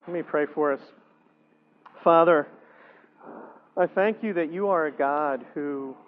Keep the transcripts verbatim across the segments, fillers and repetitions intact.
Let me pray for us. Father, I thank you that you are a God who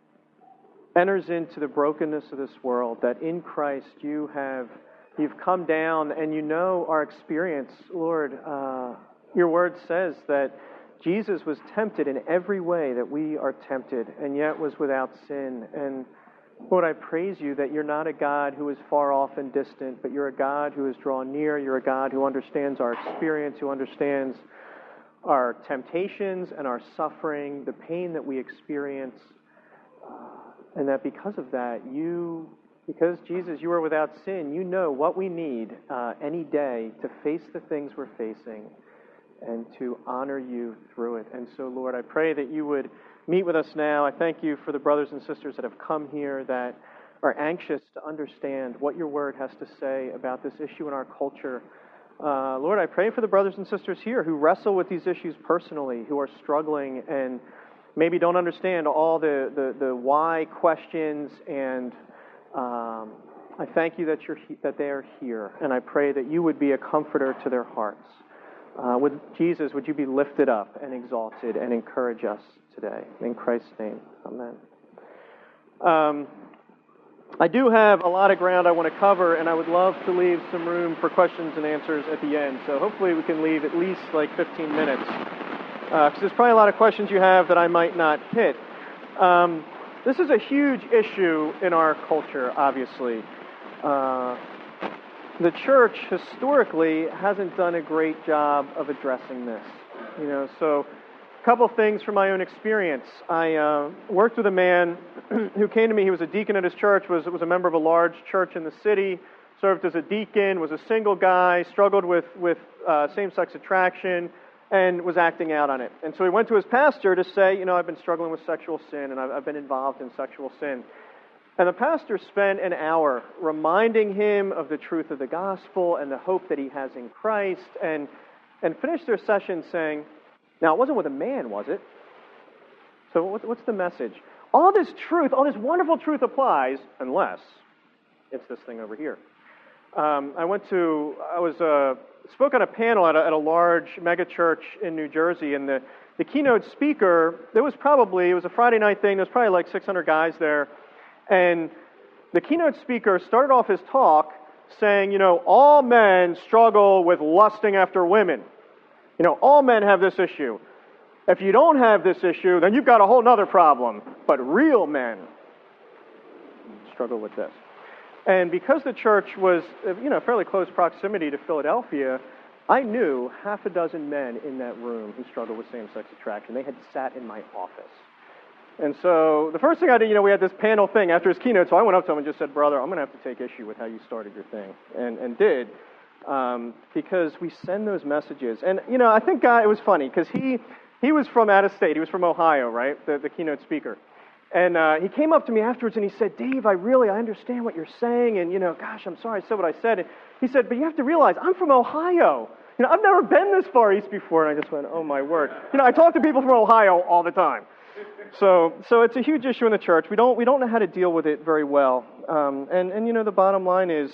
enters into the brokenness of this world, that in Christ you have you've come down and you know our experience. Lord, uh, your word says that Jesus was tempted in every way that we are tempted, and yet was without sin. And Lord, I praise you that you're not a God who is far off and distant, but you're a God who is drawn near. You're a God who understands our experience, who understands our temptations and our suffering, the pain that we experience. Uh, and that because of that, you, because Jesus, you are without sin, you know what we need uh, any day to face the things we're facing and to honor you through it. And so, Lord, I pray that you would meet with us now. I thank you for the brothers and sisters that have come here that are anxious to understand what your word has to say about this issue in our culture. Uh, Lord, I pray for the brothers and sisters here who wrestle with these issues personally, who are struggling and maybe don't understand all the, the, the why questions. And um, I thank you that, you're he- that they are here. And I pray that you would be a comforter to their hearts. Uh, would Jesus, would you be lifted up and exalted and encourage us today? In Christ's name, amen. Um, I do have a lot of ground I want to cover, and I would love to leave some room for questions and answers at the end. So hopefully we can leave at least like fifteen minutes, because uh, there's probably a lot of questions you have that I might not hit. Um, this is a huge issue in our culture, obviously. Uh, The church historically hasn't done a great job of addressing this. You know, so a couple things from my own experience. I uh, worked with a man who came to me. He was a deacon at his church, was was a member of a large church in the city, served as a deacon, was a single guy, struggled with with uh, same-sex attraction, and was acting out on it. And so he went to his pastor to say, you know, I've been struggling with sexual sin, and I've, I've been involved in sexual sin. And the pastor spent an hour reminding him of the truth of the gospel and the hope that he has in Christ, and and finished their session saying, now, it wasn't with a man, was it? So what's the message? All this truth, all this wonderful truth applies, unless it's this thing over here. Um, I went to, I was uh, spoke on a panel at a, at a large mega church in New Jersey, and the, the keynote speaker, there was probably, it was a Friday night thing, there was probably like six hundred guys there. And the keynote speaker started off his talk saying, you know, all men struggle with lusting after women. You know, all men have this issue. If you don't have this issue, then you've got a whole other problem. But real men struggle with this. And because the church was, you know, fairly close proximity to Philadelphia, I knew half a dozen men in that room who struggled with same-sex attraction. They had sat in my office. And so the first thing I did, you know, we had this panel thing after his keynote, so I went up to him and just said, brother, I'm going to have to take issue with how you started your thing. And and did, um, because we send those messages. And, you know, I think God, it was funny, because he he was from out of state. He was from Ohio, right, the, the keynote speaker. And uh, he came up to me afterwards and he said, Dave, I really, I understand what you're saying. And, you know, gosh, I'm sorry I said what I said. And he said, but you have to realize, I'm from Ohio. You know, I've never been this far east before. And I just went, oh, my word. You know, I talk to people from Ohio all the time. So, so it's a huge issue in the church. We don't, we don't know how to deal with it very well. Um, and, and, you know, the bottom line is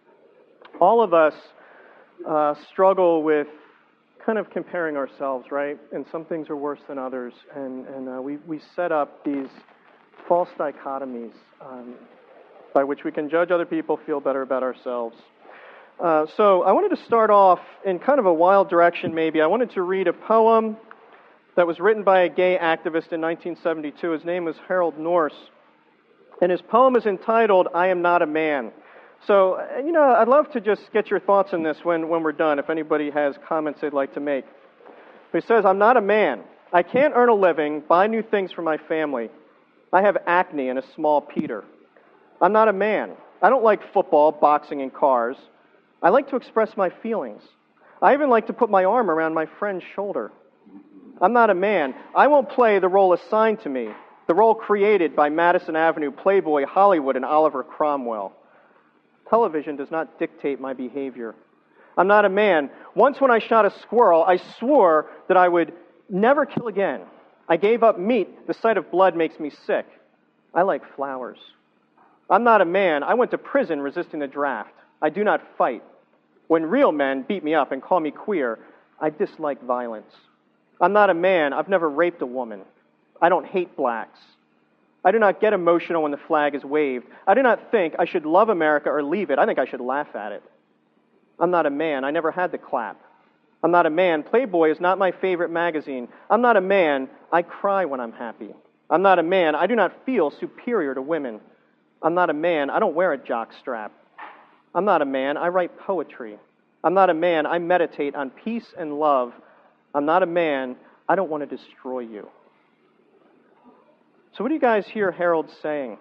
all of us uh, struggle with kind of comparing ourselves, right? And some things are worse than others. And, and uh, we, we set up these false dichotomies um, by which we can judge other people, feel better about ourselves. Uh, so I wanted to start off in kind of a wild direction, maybe. I wanted to read a poem that was written by a gay activist in nineteen seventy-two. His name was Harold Norse. And his poem is entitled, I Am Not a Man. So, you know, I'd love to just get your thoughts on this when, when we're done, if anybody has comments they'd like to make. He says, I'm not a man. I can't earn a living, buy new things for my family. I have acne and a small Peter. I'm not a man. I don't like football, boxing, and cars. I like to express my feelings. I even like to put my arm around my friend's shoulder. I'm not a man. I won't play the role assigned to me, the role created by Madison Avenue, Playboy, Hollywood, and Oliver Cromwell. Television does not dictate my behavior. I'm not a man. Once when I shot a squirrel, I swore that I would never kill again. I gave up meat. The sight of blood makes me sick. I like flowers. I'm not a man. I went to prison resisting the draft. I do not fight. When real men beat me up and call me queer, I dislike violence. I'm not a man. I've never raped a woman. I don't hate blacks. I do not get emotional when the flag is waved. I do not think I should love America or leave it. I think I should laugh at it. I'm not a man. I never had the clap. I'm not a man. Playboy is not my favorite magazine. I'm not a man. I cry when I'm happy. I'm not a man. I do not feel superior to women. I'm not a man. I don't wear a jock strap. I'm not a man. I write poetry. I'm not a man. I meditate on peace and love. I'm not a man. I don't want to destroy you. So what do you guys hear Harold saying?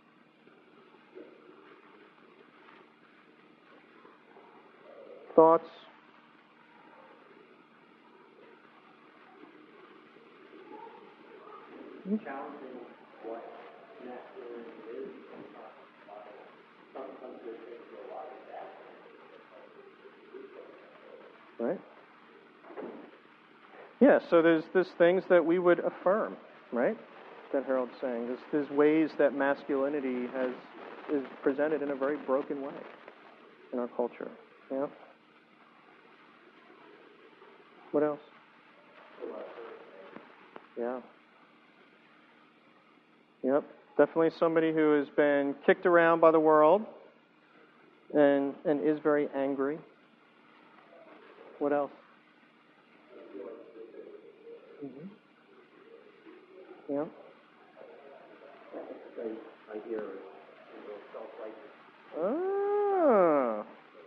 Thoughts? Challenging what masculinity is. Sometimes there's a lot of that. Right? Yeah, so there's there's things that we would affirm, right? That Harold's saying. There's, there's ways that masculinity has is presented in a very broken way in our culture. Yeah. What else? Yeah. Yep. Definitely somebody who has been kicked around by the world and and is very angry. What else? Mm-hmm. Yeah. I hear self-righteous. Ah.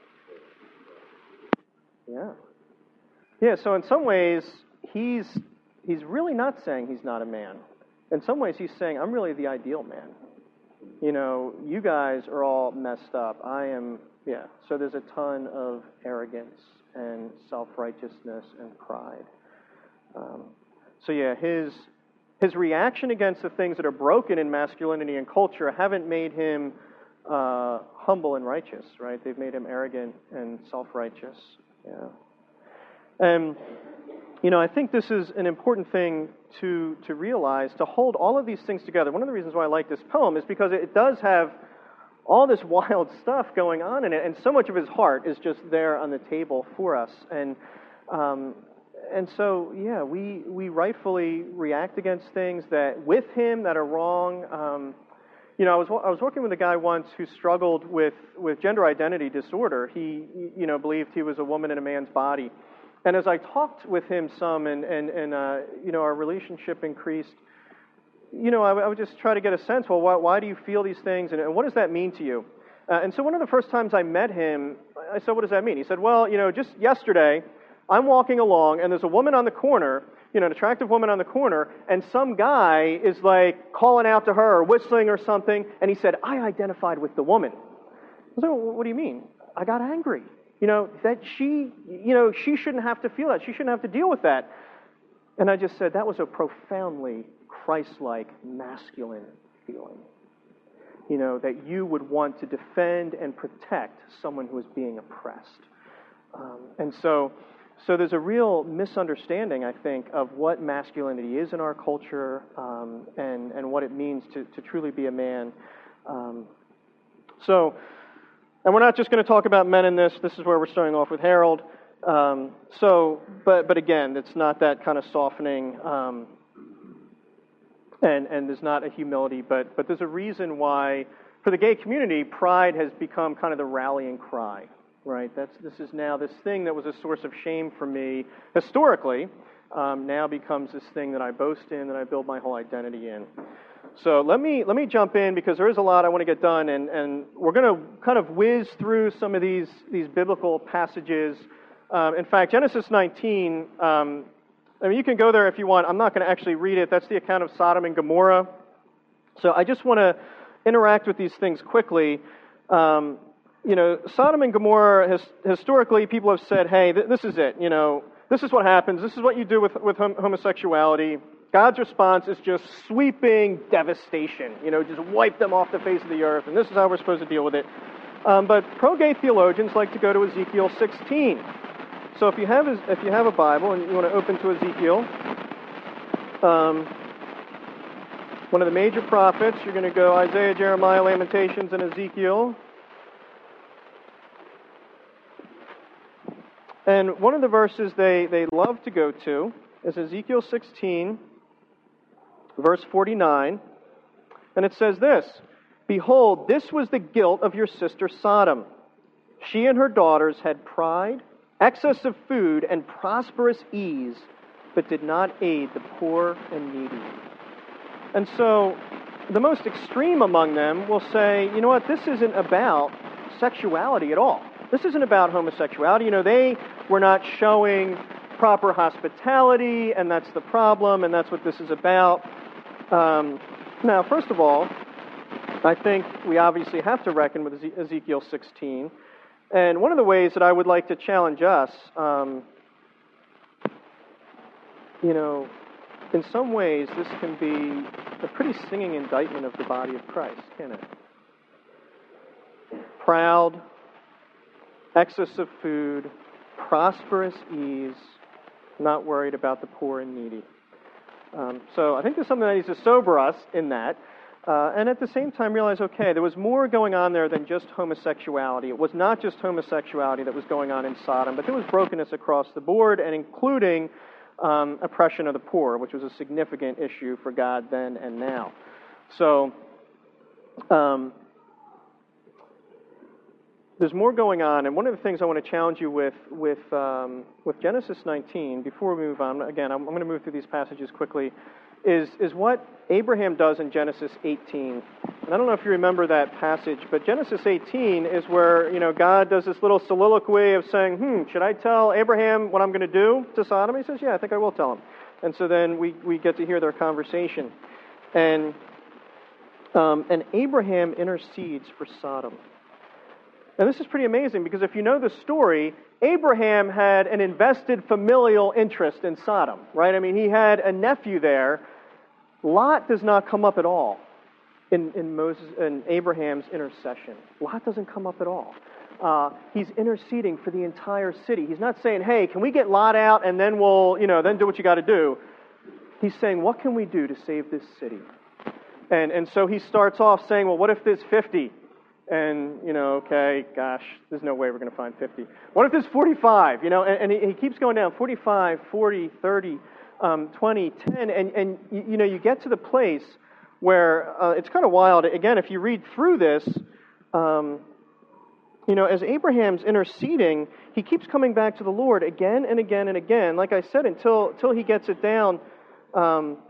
Yeah. Yeah, so in some ways, he's he's really not saying he's not a man. In some ways, he's saying, I'm really the ideal man. You know, you guys are all messed up. I am, yeah. So there's a ton of arrogance and self-righteousness and pride. Um, so yeah, his his reaction against the things that are broken in masculinity and culture haven't made him uh, humble and righteous, right? They've made him arrogant and self-righteous. Yeah. And, you know, I think this is an important thing to to realize, to hold all of these things together. One of the reasons why I like this poem is because it does have all this wild stuff going on in it, and so much of his heart is just there on the table for us. And um, and so, yeah, we we rightfully react against things that with him that are wrong. Um, you know, I was I was working with a guy once who struggled with with gender identity disorder. He you know believed he was a woman in a man's body. And as I talked with him some, and, and, and uh, you know, our relationship increased, you know, I, I would just try to get a sense, well, why, why do you feel these things, and, and what does that mean to you? Uh, and so one of the first times I met him, I said, what does that mean? He said, well, you know, just yesterday, I'm walking along, and there's a woman on the corner, you know, an attractive woman on the corner, and some guy is, like, calling out to her or whistling or something, and he said, I identified with the woman. I said, well, what do you mean? I got angry. You know, that she, you know, she shouldn't have to feel that. She shouldn't have to deal with that. And I just said, that was a profoundly Christ-like, masculine feeling. You know, that you would want to defend and protect someone who is being oppressed. Um, and so, so there's a real misunderstanding, I think, of what masculinity is in our culture, um, and, and what it means to, to truly be a man. Um, so... And we're not just going to talk about men in this. This is where we're starting off with Harold. Um, so, but but again, it's not that kind of softening, um, and and there's not a humility. But but there's a reason why, for the gay community, pride has become kind of the rallying cry, right? That's this is now this thing that was a source of shame for me historically, um, now becomes this thing that I boast in, that I build my whole identity in. So let me let me jump in, because there is a lot I want to get done, and, and we're going to kind of whiz through some of these these biblical passages. Um, in fact, Genesis nineteen, um, I mean, you can go there if you want. I'm not going to actually read it. That's the account of Sodom and Gomorrah. So I just want to interact with these things quickly. Um, you know, Sodom and Gomorrah, his, historically, people have said, hey, th- this is it. You know, this is what happens. This is what you do with, with hom- homosexuality. God's response is just sweeping devastation, you know, just wipe them off the face of the earth, and this is how we're supposed to deal with it. Um, but pro-gay theologians like to go to Ezekiel sixteen. So if you have a, if you have a Bible and you want to open to Ezekiel, um, one of the major prophets, you're going to go Isaiah, Jeremiah, Lamentations, and Ezekiel. And one of the verses they, they love to go to is Ezekiel sixteen, verse forty-nine. And it says this, "Behold, this was the guilt of your sister Sodom. She and her daughters had pride, excess of food, and prosperous ease, but did not aid the poor and needy." And so the most extreme among them will say, you know what, this isn't about sexuality at all. This isn't about homosexuality. You know, they were not showing proper hospitality, and that's the problem, and that's what this is about. Um, now, first of all, I think we obviously have to reckon with Ezekiel sixteen. And one of the ways that I would like to challenge us, um, you know, in some ways this can be a pretty stinging indictment of the body of Christ, can't it? Proud, excess of food, prosperous ease, not worried about the poor and needy. Um, so I think there's something that needs to sober us in that. Uh, and at the same time realize, okay, there was more going on there than just homosexuality. It was not just homosexuality that was going on in Sodom, but there was brokenness across the board, and including um, oppression of the poor, which was a significant issue for God then and now. So um, there's more going on, and one of the things I want to challenge you with with um, with Genesis nineteen, before we move on, again, I'm, I'm going to move through these passages quickly, is is what Abraham does in Genesis eighteen. And I don't know if you remember that passage, but Genesis eighteen is where, you know, God does this little soliloquy of saying, hmm, should I tell Abraham what I'm going to do to Sodom? He says, yeah, I think I will tell him. And so then we, we get to hear their conversation. And um, and Abraham intercedes for Sodom. And this is pretty amazing, because if you know the story, Abraham had an invested familial interest in Sodom, right? I mean, he had a nephew there. Lot does not come up at all in, in Moses in Abraham's intercession. Lot doesn't come up at all. Uh, he's interceding for the entire city. He's not saying, hey, can we get Lot out and then we'll, you know, then do what you got to do. He's saying, what can we do to save this city? And and so he starts off saying, well, what if there's fifty? And, you know, okay, gosh, there's no way we're going to find fifty. What if there's forty-five? You know, and, and he, he keeps going down, forty-five, forty, thirty, um, twenty, ten, and, and you, you know, you get to the place where uh, it's kind of wild. Again, if you read through this, um, you know, as Abraham's interceding, he keeps coming back to the Lord again and again and again, like I said, until, until he gets it down um,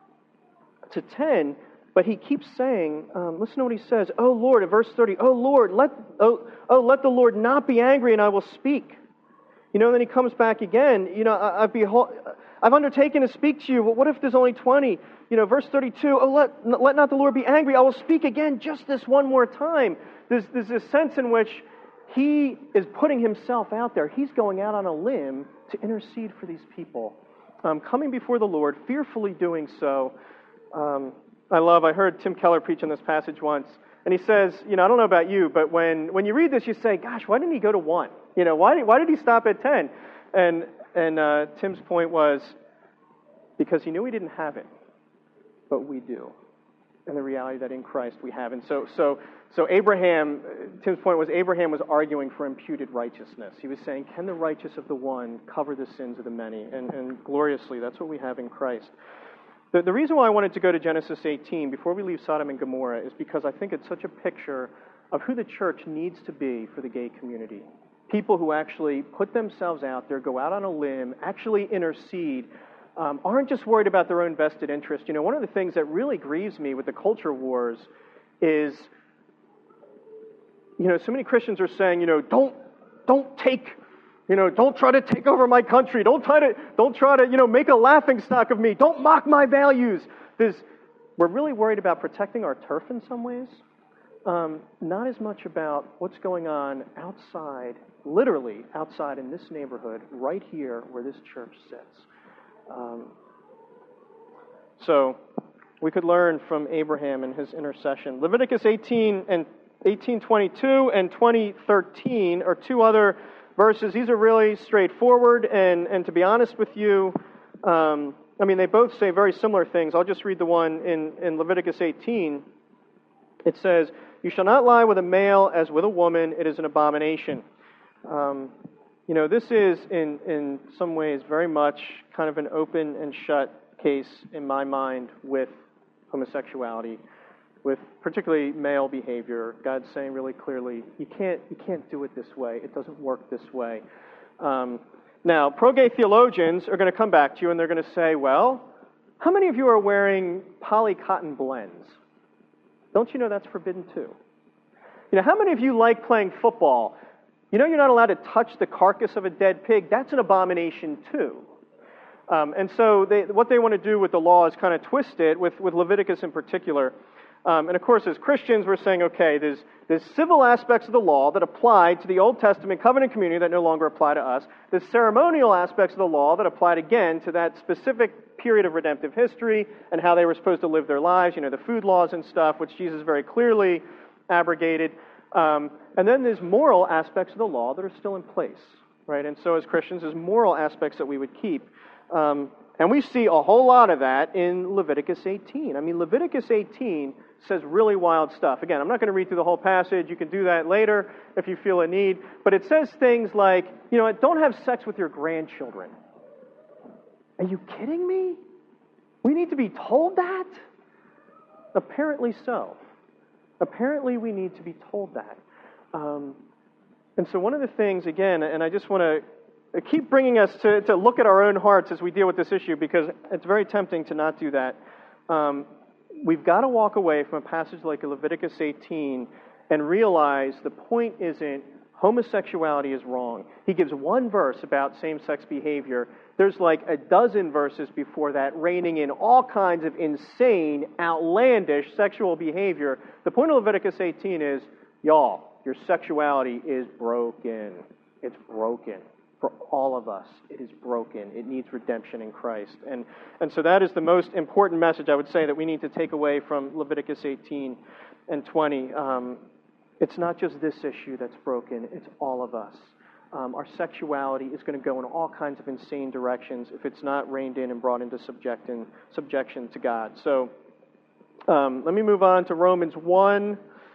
to ten. But he keeps saying, um, listen to what he says. Oh Lord, in verse thirty, oh Lord, let oh, oh let the Lord not be angry, and I will speak. You know, and then he comes back again. You know, I, I've behold, I've undertaken to speak to you. But what if there's only twenty? You know, verse thirty-two. Oh, let let not the Lord be angry. I will speak again, just this one more time. There's there's this sense in which he is putting himself out there. He's going out on a limb to intercede for these people, um, coming before the Lord, fearfully doing so. Um, I love, I heard Tim Keller preach on this passage once, and he says, you know, I don't know about you, but when, when you read this, you say, gosh, why didn't he go to one? You know, why did, why did he stop at ten? And, and uh, Tim's point was, because he knew he didn't have it, but we do. And the reality that in Christ we have. And so, so, so Abraham, Tim's point was Abraham was arguing for imputed righteousness. He was saying, can the righteous of the one cover the sins of the many? And, and gloriously, that's what we have in Christ. The, the reason why I wanted to go to Genesis eighteen before we leave Sodom and Gomorrah is because I think it's such a picture of who the church needs to be for the gay community. People who actually put themselves out there, go out on a limb, actually intercede, um, aren't just worried about their own vested interest. You know, one of the things that really grieves me with the culture wars is, you know, so many Christians are saying, you know, don't, don't take... You know, don't try to take over my country. Don't try to, don't try to, you know, make a laughingstock of me. Don't mock my values. There's, we're really worried about protecting our turf in some ways. Um, not as much about what's going on outside, literally outside in this neighborhood, right here where this church sits. Um, so we could learn from Abraham and his intercession. Leviticus eighteen and eighteen twenty-two and twenty thirteen are two other verses. These are really straightforward, and, and to be honest with you, um, I mean, they both say very similar things. I'll just read the one in, in Leviticus eighteen. It says, you shall not lie with a male as with a woman. It is an abomination. Um, You know, this is in, in some ways very much kind of an open and shut case in my mind with homosexuality, with particularly male behavior. God's saying really clearly, you can't, you can't do it this way. It doesn't work this way. Um, now, pro-gay theologians are going to come back to you and they're going to say, well, how many of you are wearing poly-cotton blends? Don't you know that's forbidden too? You know, how many of you like playing football? You know you're not allowed to touch the carcass of a dead pig? That's an abomination too. Um, and so they, what they want to do with the law is kind of twist it, with, with Leviticus in particular. Um, and of course, as Christians, we're saying, okay, there's, there's civil aspects of the law that apply to the Old Testament covenant community that no longer apply to us. There's ceremonial aspects of the law that applied again to that specific period of redemptive history and how they were supposed to live their lives, you know, the food laws and stuff, which Jesus very clearly abrogated. Um, and then there's moral aspects of the law that are still in place, right? And so as Christians, there's moral aspects that we would keep. Um, and we see a whole lot of that in Leviticus eighteen. I mean, Leviticus eighteen says really wild stuff. Again, I'm not going to read through the whole passage. You can do that later if you feel a need. But it says things like, you know, don't have sex with your grandchildren. Are you kidding me? We need to be told that? Apparently so. Apparently we need to be told that. Um, and so one of the things, again, and I just want to keep bringing us to, to look at our own hearts as we deal with this issue, because it's very tempting to not do that. Um, we've got to walk away from a passage like Leviticus eighteen and realize the point isn't homosexuality is wrong. He gives one verse about same-sex behavior. There's like a dozen verses before that reining in all kinds of insane, outlandish sexual behavior. The point of Leviticus eighteen is, y'all, your sexuality is broken. It's broken. For all of us, it is broken. It needs redemption in Christ. And and so that is the most important message, I would say, that we need to take away from Leviticus eighteen and twenty. Um, it's not just this issue that's broken. It's all of us. Um, our sexuality is going to go in all kinds of insane directions if it's not reined in and brought into subjection, subjection to God. So um, let me move on to Romans one.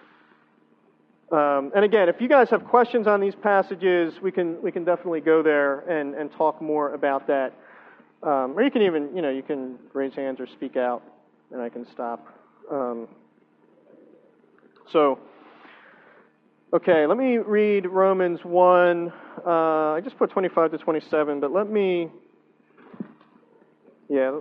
Um, and again, if you guys have questions on these passages, we can we can definitely go there and, and talk more about that. Um, or you can even, you know, you can raise hands or speak out, and I can stop. Um, so, okay, let me read Romans one. Uh, I just put twenty-five to twenty-seven, but let me, yeah,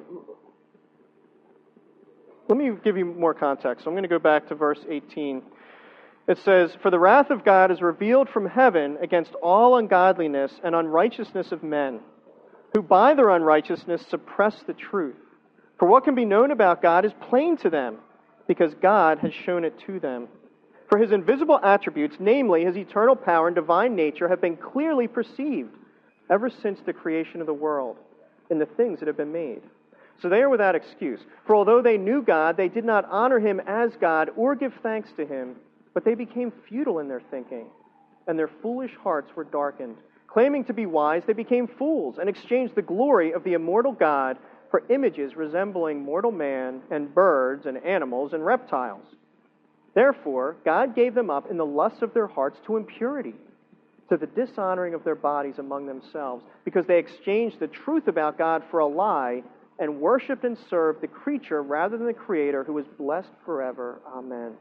let me give you more context. So I'm going to go back to verse eighteen. It says, "For the wrath of God is revealed from heaven against all ungodliness and unrighteousness of men, who by their unrighteousness suppress the truth. For what can be known about God is plain to them, because God has shown it to them. For his invisible attributes, namely his eternal power and divine nature, have been clearly perceived ever since the creation of the world in the things that have been made. So they are without excuse. For although they knew God, they did not honor him as God or give thanks to him, but they became futile in their thinking, and their foolish hearts were darkened. Claiming to be wise, they became fools and exchanged the glory of the immortal God for images resembling mortal man and birds and animals and reptiles. Therefore, God gave them up in the lusts of their hearts to impurity, to the dishonoring of their bodies among themselves, because they exchanged the truth about God for a lie and worshipped and served the creature rather than the Creator, who is blessed forever. Amen.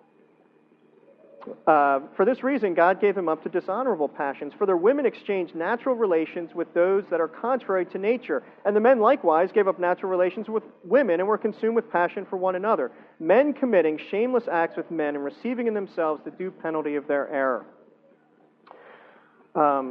Uh, for this reason, God gave them up to dishonorable passions. For their women exchanged natural relations with those that are contrary to nature. And the men likewise gave up natural relations with women and were consumed with passion for one another, men committing shameless acts with men and receiving in themselves the due penalty of their error." Um,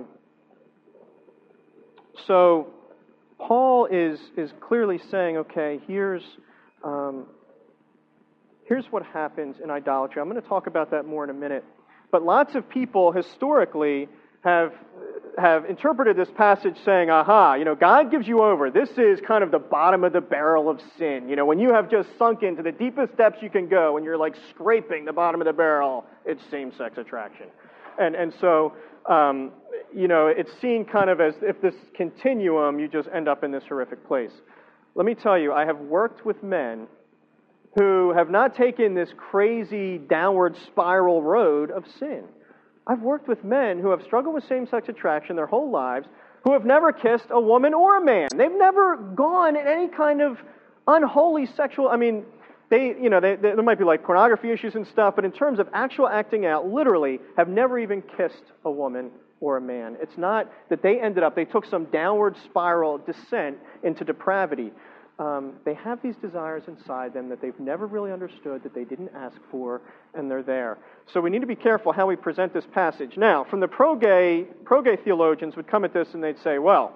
so Paul is is clearly saying, okay, here's um, Here's what happens in idolatry. I'm going to talk about that more in a minute. But lots of people historically have have interpreted this passage saying, aha, you know, God gives you over. This is kind of the bottom of the barrel of sin. You know, when you have just sunk into the deepest depths you can go and you're like scraping the bottom of the barrel, it's same-sex attraction. And and so, um, you know, it's seen kind of as if this continuum, you just end up in this horrific place. Let me tell you, I have worked with men who have not taken this crazy downward spiral road of sin. I've worked with men who have struggled with same-sex attraction their whole lives, who have never kissed a woman or a man. They've never gone in any kind of unholy sexual, I mean, they, you know, they, they, there might be like pornography issues and stuff, but in terms of actual acting out, literally have never even kissed a woman or a man. It's not that they ended up, they took some downward spiral descent into depravity. Um, they have these desires inside them that they've never really understood, that they didn't ask for, and they're there. So we need to be careful how we present this passage. Now, from the pro-gay, pro-gay theologians would come at this and they'd say, well,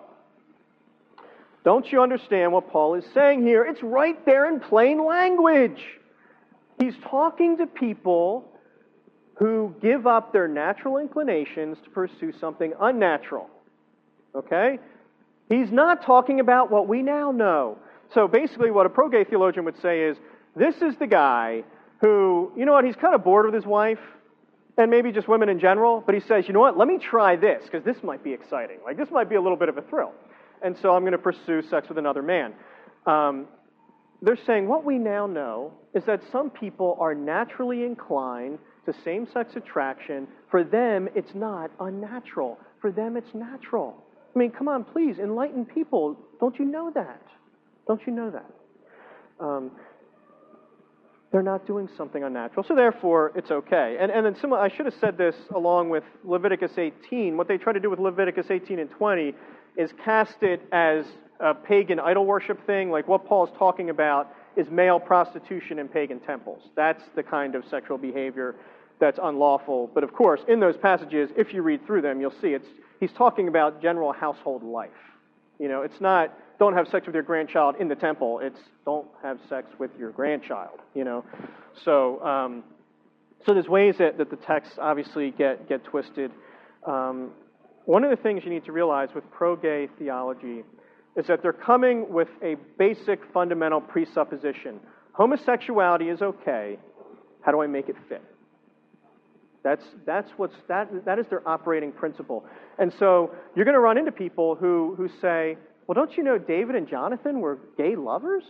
don't you understand what Paul is saying here? It's right there in plain language. He's talking to people who give up their natural inclinations to pursue something unnatural. Okay? He's not talking about what we now know. So basically what a pro-gay theologian would say is, this is the guy who, you know what, he's kind of bored with his wife, and maybe just women in general, but he says, you know what, let me try this, because this might be exciting. Like, this might be a little bit of a thrill. And so I'm going to pursue sex with another man. Um, they're saying what we now know is that some people are naturally inclined to same-sex attraction. For them, it's not unnatural. For them, it's natural. I mean, come on, please, enlighten people. Don't you know that? Don't you know that? Um, they're not doing something unnatural, so therefore it's okay. And, and then similar, I should have said this along with Leviticus eighteen. What they try to do with Leviticus eighteen and twenty is cast it as a pagan idol worship thing. Like what Paul's talking about is male prostitution in pagan temples. That's the kind of sexual behavior that's unlawful. But of course, in those passages, if you read through them, you'll see it's he's talking about general household life. You know, it's not don't have sex with your grandchild in the temple. It's don't have sex with your grandchild, you know. So um, so there's ways that, that the texts obviously get, get twisted. Um, one of the things you need to realize with pro-gay theology is that they're coming with a basic fundamental presupposition. Homosexuality is okay. How do I make it fit? That's that's what's that that is their operating principle. And so you're going to run into people who who say, well, don't you know David and Jonathan were gay lovers?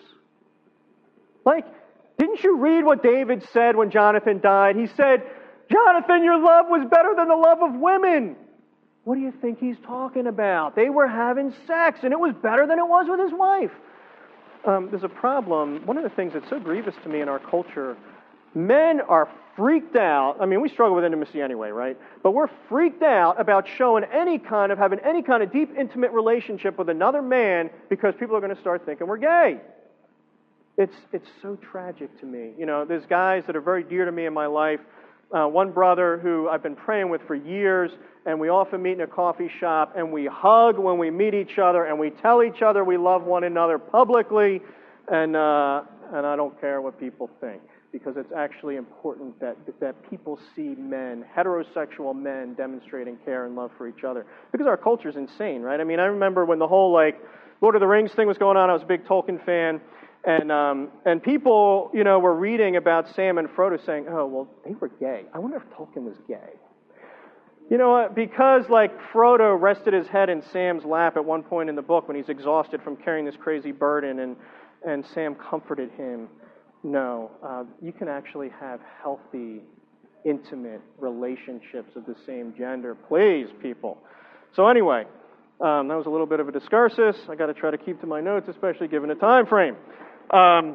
Like, didn't you read what David said when Jonathan died? He said, Jonathan, your love was better than the love of women. What do you think he's talking about? They were having sex, and it was better than it was with his wife. Um, there's a problem. One of the things that's so grievous to me in our culture, men are freaked out. I mean, we struggle with intimacy anyway, right? But we're freaked out about showing any kind of, having any kind of deep, intimate relationship with another man because people are going to start thinking we're gay. It's it's so tragic to me. You know, there's guys that are very dear to me in my life. Uh, one brother who I've been praying with for years, and we often meet in a coffee shop, and we hug when we meet each other, and we tell each other we love one another publicly, and uh, and I don't care what people think, because it's actually important that that people see men, heterosexual men, demonstrating care and love for each other. Because our culture's insane, right? I mean, I remember when the whole, like, Lord of the Rings thing was going on, I was a big Tolkien fan, and um, and people, you know, were reading about Sam and Frodo saying, oh, well, they were gay. I wonder if Tolkien was gay. You know what? Because, like, Frodo rested his head in Sam's lap at one point in the book when he's exhausted from carrying this crazy burden, and, and Sam comforted him. No, uh, you can actually have healthy, intimate relationships of the same gender. Please, people. So anyway, um, that was a little bit of a discursus. I got to try to keep to my notes, especially given the time frame. Um,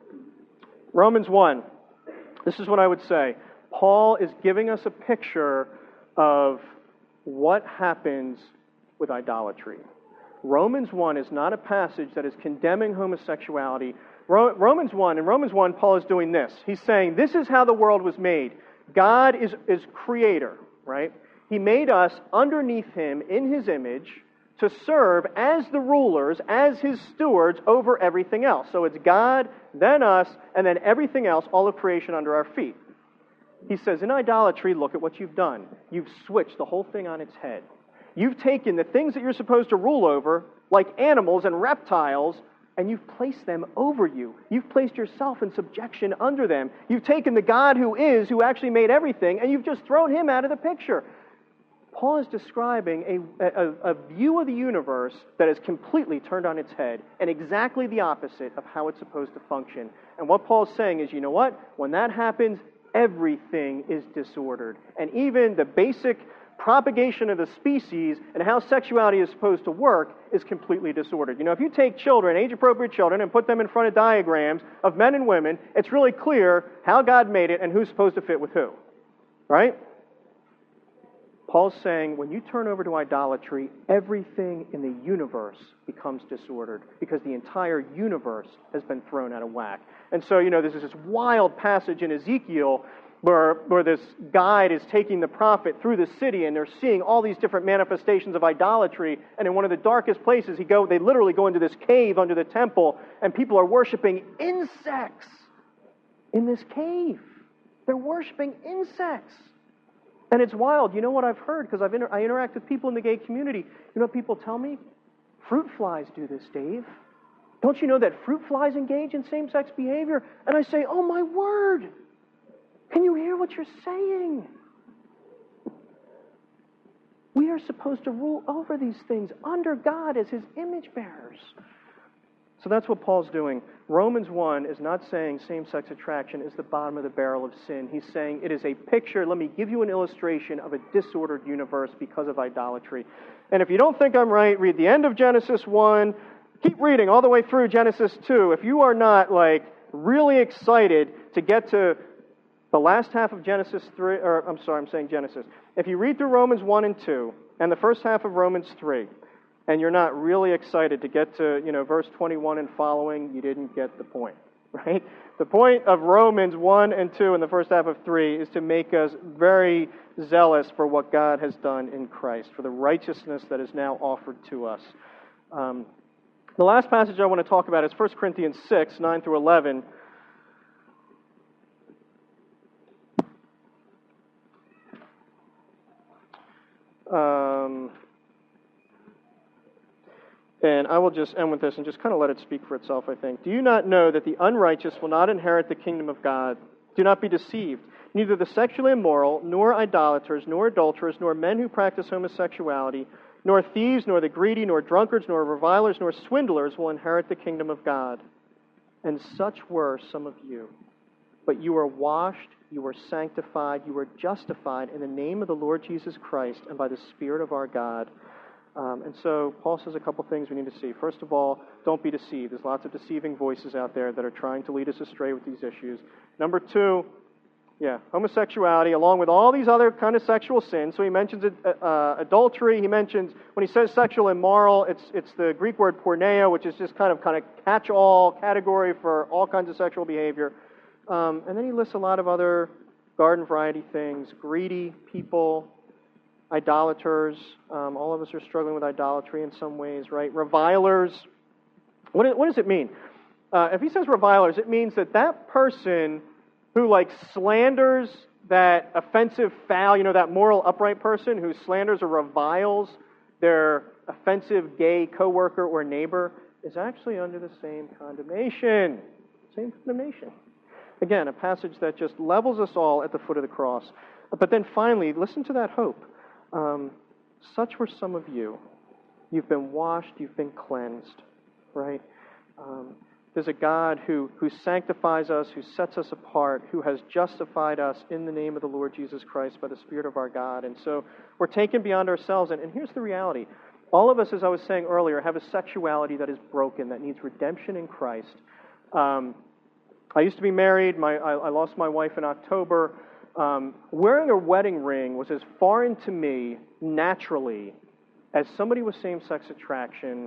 Romans one. This is what I would say. Paul is giving us a picture of what happens with idolatry. Romans one is not a passage that is condemning homosexuality. Romans one, in Romans one, Paul is doing this. He's saying, this is how the world was made. God is, is creator, right? He made us underneath him in his image to serve as the rulers, as his stewards over everything else. So it's God, then us, and then everything else, all of creation under our feet. He says, in idolatry, look at what you've done. You've switched the whole thing on its head. You've taken the things that you're supposed to rule over, like animals and reptiles, and you've placed them over you. You've placed yourself in subjection under them. You've taken the God who is, who actually made everything, and you've just thrown him out of the picture. Paul is describing a, a, a view of the universe that is completely turned on its head and exactly the opposite of how it's supposed to function. And what Paul's saying is, you know what? When that happens, everything is disordered. And even the basic propagation of the species and how sexuality is supposed to work is completely disordered. You know, if you take children, age-appropriate children, and put them in front of diagrams of men and women, it's really clear how God made it and who's supposed to fit with who. Right? Paul's saying when you turn over to idolatry, everything in the universe becomes disordered because the entire universe has been thrown out of whack. And so, you know, there's this wild passage in Ezekiel where, where this guide is taking the prophet through the city and they're seeing all these different manifestations of idolatry. And in one of the darkest places, he go, they literally go into this cave under the temple and people are worshiping insects in this cave. They're worshiping insects. And it's wild. You know what I've heard? Because I've inter- I interact with people in the gay community. You know what people tell me? Fruit flies do this, Dave. Don't you know that fruit flies engage in same-sex behavior? And I say, oh my word! Can you hear what you're saying? We are supposed to rule over these things under God as His image bearers. So that's what Paul's doing. Romans one is not saying same-sex attraction is the bottom of the barrel of sin. He's saying it is a picture, let me give you an illustration of a disordered universe because of idolatry. And if you don't think I'm right, read the end of Genesis one, keep reading all the way through Genesis two. If you are not like really excited to get to the last half of Genesis three, or I'm sorry, I'm saying Genesis. If you read through Romans one and two and the first half of Romans three, and you're not really excited to get to, you know, verse twenty-one and following, you didn't get the point, right? The point of Romans one and two and the first half of three is to make us very zealous for what God has done in Christ, for the righteousness that is now offered to us. Um, the last passage I want to talk about is First Corinthians six, nine through eleven. Um... And I will just end with this and just kind of let it speak for itself, I think. Do you not know that the unrighteous will not inherit the kingdom of God? Do not be deceived. Neither the sexually immoral, nor idolaters, nor adulterers, nor men who practice homosexuality, nor thieves, nor the greedy, nor drunkards, nor revilers, nor swindlers will inherit the kingdom of God. And such were some of you. But you are washed, you were sanctified, you were justified in the name of the Lord Jesus Christ and by the Spirit of our God. Um, and so Paul says a couple things we need to see. First of all, don't be deceived. There's lots of deceiving voices out there that are trying to lead us astray with these issues. Number two, yeah, homosexuality, along with all these other kind of sexual sins. So he mentions uh, adultery. He mentions, when he says sexual immoral, it's it's the Greek word porneia, which is just kind of kind of catch-all category for all kinds of sexual behavior. Um, and then he lists a lot of other garden variety things, greedy people, idolaters. Um, all of us are struggling with idolatry in some ways, right? Revilers. What, what does it mean? Uh, if he says revilers, it means that that person who like slanders that offensive foul, you know, that moral upright person who slanders or reviles their offensive gay coworker or neighbor is actually under the same condemnation. Same condemnation. Again, a passage that just levels us all at the foot of the cross. But then finally, listen to that hope. Um, such were some of you. You've been washed, you've been cleansed, right? Um, there's a God who, who sanctifies us, who sets us apart, who has justified us in the name of the Lord Jesus Christ by the Spirit of our God. And so we're taken beyond ourselves. And, and here's the reality. All of us, as I was saying earlier, have a sexuality that is broken, that needs redemption in Christ. Um, I used to be married. My, I, I lost my wife in October. Um, wearing a wedding ring was as foreign to me naturally as somebody with same-sex attraction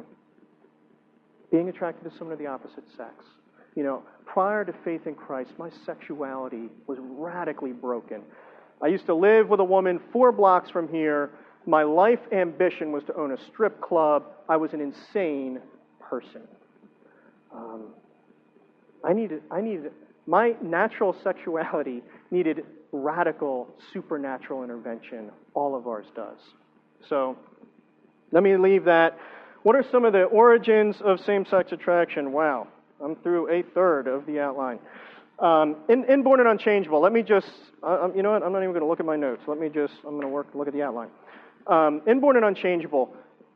being attracted to someone of the opposite sex. You know, prior to faith in Christ, my sexuality was radically broken. I used to live with a woman four blocks from here. My life ambition was to own a strip club. I was an insane person. Um, I needed, I needed, my natural sexuality needed radical supernatural intervention. All of ours does. So, let me leave that. What are some of the origins of same-sex attraction? Wow, I'm through a third of the outline. Um, in, inborn and unchangeable. Let me just, uh, you know what? I'm not even going to look at my notes. Let me just, I'm going to work, look at the outline. Um, inborn and unchangeable.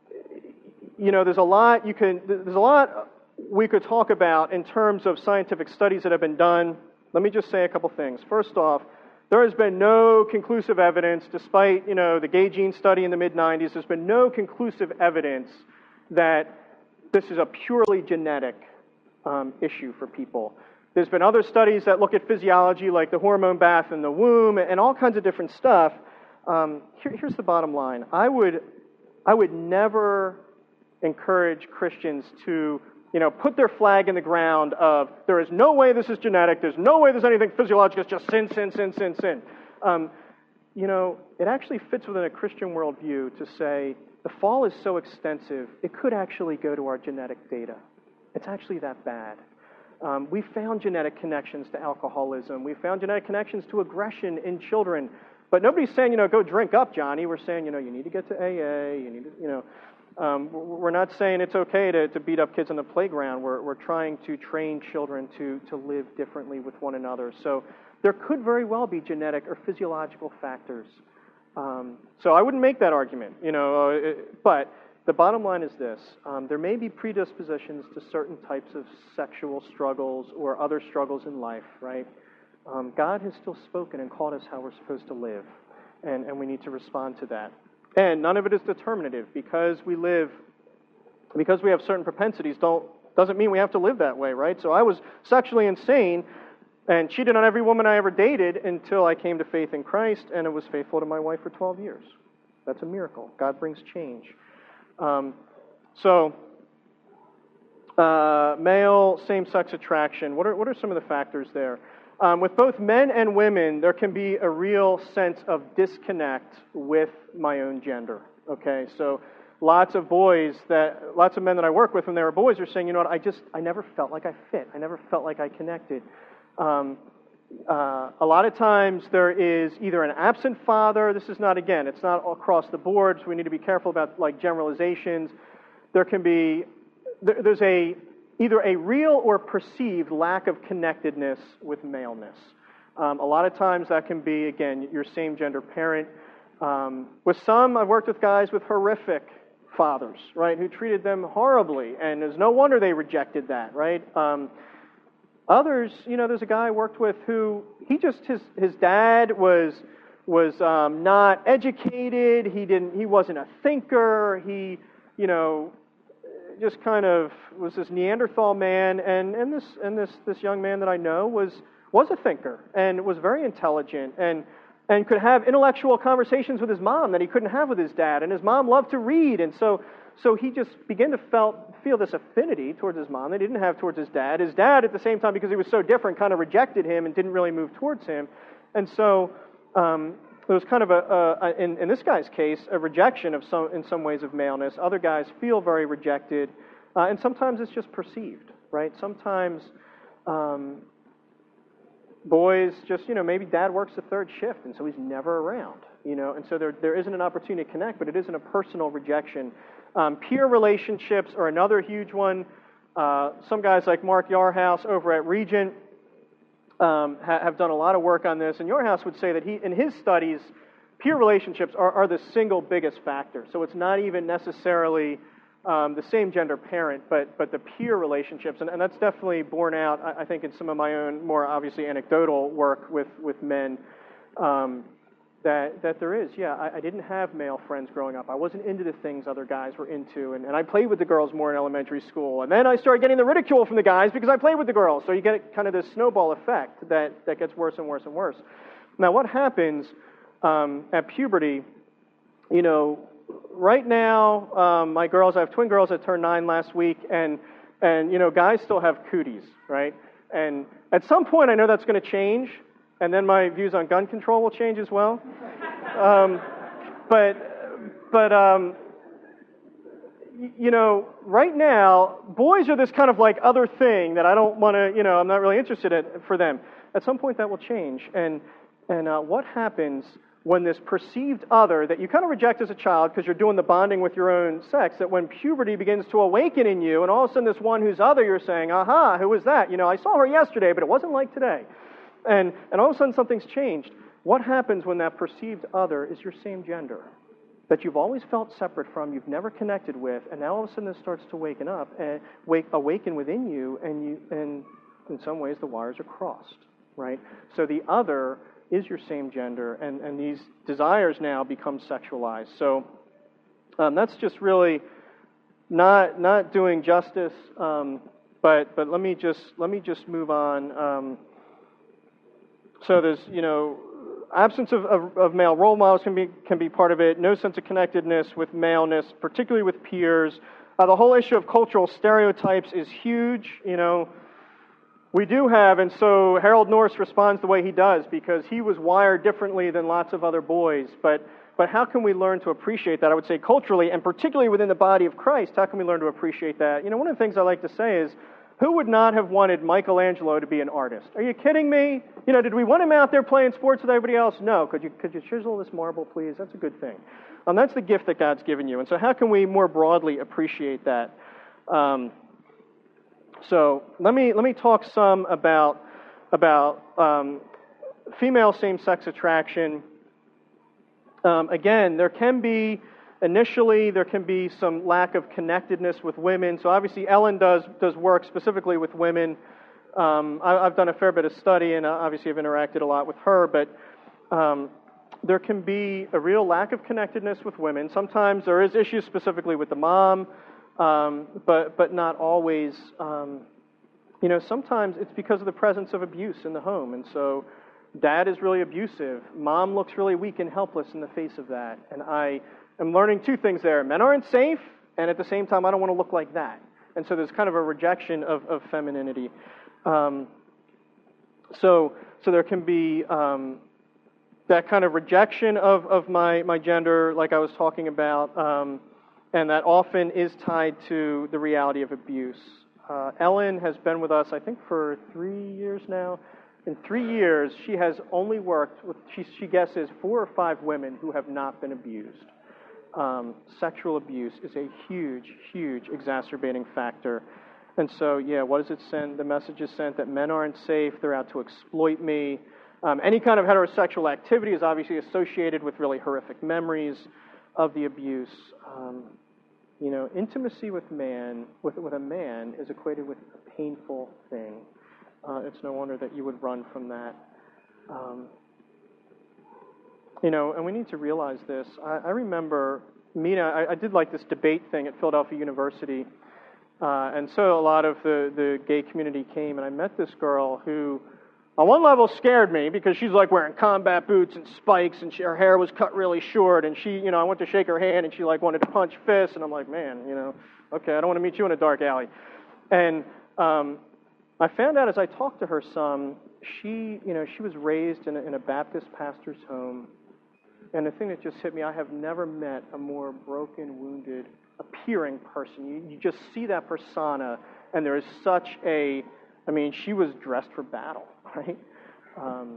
You know, there's a lot you can, there's a lot we could talk about in terms of scientific studies that have been done. Let me just say a couple things. First off, There has been no conclusive evidence, despite, you know, the gay gene study in the mid nineties, there's been no conclusive evidence that this is a purely genetic um, issue for people. There's been other studies that look at physiology, like the hormone bath in the womb, and all kinds of different stuff. Um, here, here's the bottom line. I would, I would never encourage Christians to, you know, put their flag in the ground of, there is no way this is genetic, there's no way there's anything physiological, it's just sin, sin, sin, sin, sin. Um, you know, it actually fits within a Christian worldview to say, the fall is so extensive, it could actually go to our genetic data. It's actually that bad. Um, we found genetic connections to alcoholism. We found genetic connections to aggression in children. But nobody's saying, you know, go drink up, Johnny. We're saying, you know, you need to get to A A. You need to, you know, um, we're not saying it's okay to, to beat up kids on the playground. We're, we're trying to train children to, to live differently with one another. So there could very well be genetic or physiological factors. Um, so I wouldn't make that argument, you know, uh, it, but the bottom line is this. Um, there may be predispositions to certain types of sexual struggles or other struggles in life, right? Um, God has still spoken and called us how we're supposed to live, and, and we need to respond to that. And none of it is determinative. Because we live, because we have certain propensities, don't doesn't mean we have to live that way, right? So I was sexually insane and cheated on every woman I ever dated until I came to faith in Christ, and I was faithful to my wife for twelve years. That's a miracle. God brings change. Um, so, uh, male same-sex attraction. What are what are some of the factors there? Um, with both men and women, there can be a real sense of disconnect with my own gender. Okay, so lots of boys that, lots of men that I work with when they were boys are saying, you know what, I just, I never felt like I fit. I never felt like I connected. Um, uh, a lot of times there is either an absent father. This is not, again, it's not across the board, so we need to be careful about like generalizations. There can be, there, there's a, either a real or perceived lack of connectedness with maleness. Um, a lot of times that can be, again, your same-gender parent. Um, with some, I've worked with guys with horrific fathers, right, who treated them horribly, and there's no wonder they rejected that, right? Um, others, you know, there's a guy I worked with who, he just, his, his dad was, was um, not educated, he didn't, he wasn't a thinker, he, you know, just kind of was this Neanderthal man, and, and this and this this young man that I know was was a thinker and was very intelligent and and could have intellectual conversations with his mom that he couldn't have with his dad, and his mom loved to read, and so so he just began to felt feel this affinity towards his mom that he didn't have towards his dad. His dad, at the same time, because he was so different, kind of rejected him and didn't really move towards him, and so. Um, There was kind of a, a in, in this guy's case, a rejection of some, in some ways, of maleness. Other guys feel very rejected, uh, and sometimes it's just perceived, right? Sometimes um, boys just, you know, maybe dad works the third shift, and so he's never around, you know, and so there there isn't an opportunity to connect, but it isn't a personal rejection. Um, peer relationships are another huge one. Uh, some guys like Mark Yarhouse over at Regent, Um, ha- have done a lot of work on this, and Yarhouse would say that he, in his studies, peer relationships are, are the single biggest factor. So it's not even necessarily um, the same gender parent, but but the peer relationships, and, and that's definitely borne out, I, I think, in some of my own more obviously anecdotal work with with men. Um, that that there is, yeah. I, I didn't have male friends growing up. I wasn't into the things other guys were into, and, and I played with the girls more in elementary school. And then I started getting the ridicule from the guys because I played with the girls. So you get kind of this snowball effect that, that gets worse and worse and worse. Now, what happens um, at puberty, you know, right now, um, my girls, I have twin girls that turned nine last week, and, and you know, guys still have cooties, right? And at some point, I know that's going to change. And then my views on gun control will change as well. Um, but, but um, you know, right now, boys are this kind of like other thing that I don't want to, you know, I'm not really interested in for them. At some point, that will change. And and uh, what happens when this perceived other that you kind of reject as a child because you're doing the bonding with your own sex, that when puberty begins to awaken in you, and all of a sudden this one who's other, you're saying, aha, who was that? You know, I saw her yesterday, but it wasn't like today. And and all of a sudden something's changed. What happens when that perceived other is your same gender, that you've always felt separate from, you've never connected with, and now all of a sudden this starts to waken up and wake awaken within you, and you and in some ways the wires are crossed, right? So the other is your same gender, and, and these desires now become sexualized. So um, that's just really not not doing justice. Um, but but let me just let me just move on. Um, so there's you know absence of, of, of male role models can be can be part of it. No sense of connectedness with maleness, particularly with peers. Uh, the whole issue of cultural stereotypes is huge. You know. We do have, and so Harold Norris responds the way he does because he was wired differently than lots of other boys. But but how can we learn to appreciate that? I would say culturally, and particularly within the body of Christ, how can we learn to appreciate that? You know, one of the things I like to say is, who would not have wanted Michelangelo to be an artist? Are you kidding me? You know, did we want him out there playing sports with everybody else? No. Could you could you chisel this marble, please? That's a good thing. Um, that's the gift that God's given you. And so how can we more broadly appreciate that? Um, So let me let me talk some about about um, female same-sex attraction. Um, again, there can be initially there can be some lack of connectedness with women. So obviously, Ellen does does work specifically with women. Um, I, I've done a fair bit of study, and obviously, I've interacted a lot with her. But um, there can be a real lack of connectedness with women. Sometimes there is issues specifically with the mom. Um, but but not always. Um, you know, sometimes it's because of the presence of abuse in the home, and so dad is really abusive. Mom looks really weak and helpless in the face of that. And I am learning two things there: men aren't safe, and at the same time, I don't want to look like that. And so there's kind of a rejection of of femininity. Um, so so there can be um, that kind of rejection of of my my gender, like I was talking about. Um, And that often is tied to the reality of abuse. Uh, Ellen has been with us, I think, for three years now. In three years, she has only worked with, she, she guesses, four or five women who have not been abused. Um, sexual abuse is a huge, huge exacerbating factor. And so, yeah, what does it send? The message is sent that men aren't safe, they're out to exploit me. Um, any kind of heterosexual activity is obviously associated with really horrific memories of the abuse. Um, You know, intimacy with man, with with a man, is equated with a painful thing. Uh, it's no wonder that you would run from that. Um, you know, and we need to realize this. I, I remember, Mina, I, I did like this debate thing at Philadelphia University, uh, and so a lot of the, the gay community came, and I met this girl who, on one level, scared me because she's like wearing combat boots and spikes, and she, her hair was cut really short, and she, you know, I went to shake her hand, and she like wanted to punch fists, and I'm like, man, you know, okay, I don't want to meet you in a dark alley. And um, I found out as I talked to her some, she, you know, she was raised in a, in a Baptist pastor's home, and the thing that just hit me, I have never met a more broken, wounded, appearing person. You, you just see that persona, and there is such a, I mean, she was dressed for battle. Right? Um,